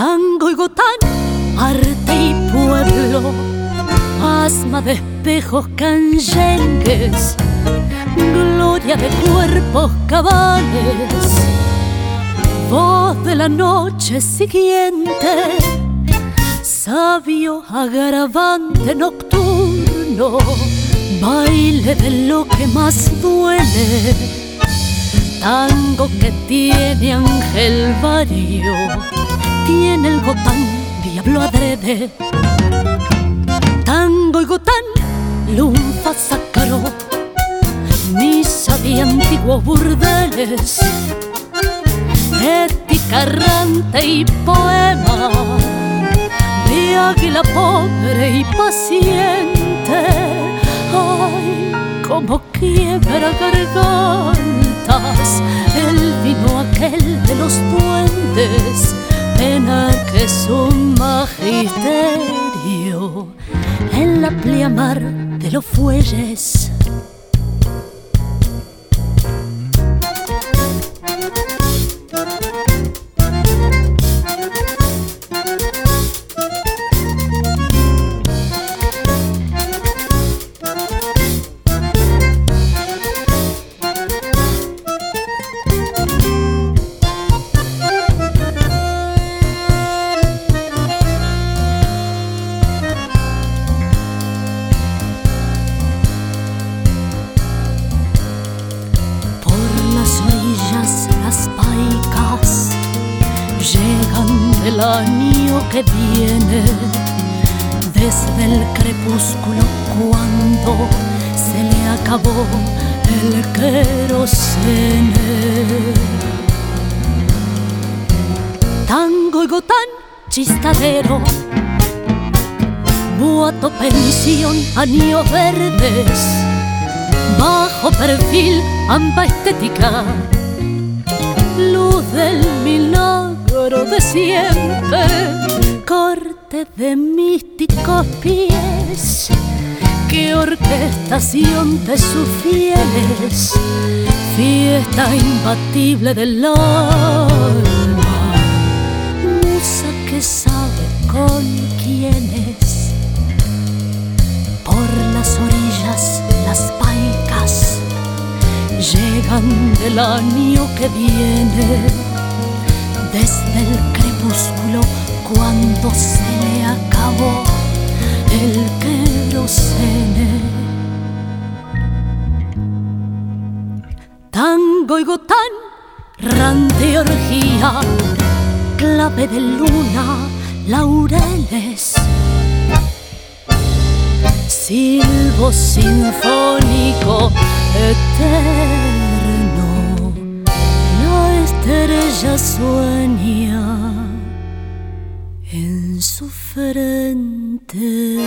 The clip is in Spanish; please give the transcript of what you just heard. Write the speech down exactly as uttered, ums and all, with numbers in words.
Tango y gotán, arte y pueblo, asma de espejos canyengues, gloria de cuerpos cabales, voz de la noche siguiente, sabio agravante nocturno, baile de lo que más duele, tango que tiene ángel vario, tiene el gotán, diablo adrede. Tango y gotán, lunfa sácaro, misa de antiguos burdeles, ética errante y poema de águila pobre y paciente. Ay, como quiebra gargantas el vino aquel de los duendes, pena que es un magisterio en la pleamar de los fuelles. El año que viene, desde el crepúsculo cuando se le acabó el querosene. Tango y gotán, chistadero, boato, pensión, años verdes, bajo perfil, amba estética, luz del milagro de siempre, corte de místicos pies, qué orquestación de sus fieles, fiesta imbatible del alma, musa que sabe con quiénes, por las orillas las paicas llegan del año que viene, desde el crepúsculo cuando se le acabó el querosene. Tango y gotán, Rante orgía, clave de luna, laureles, silbo sinfónico eterno, la estrella sueña en su frente.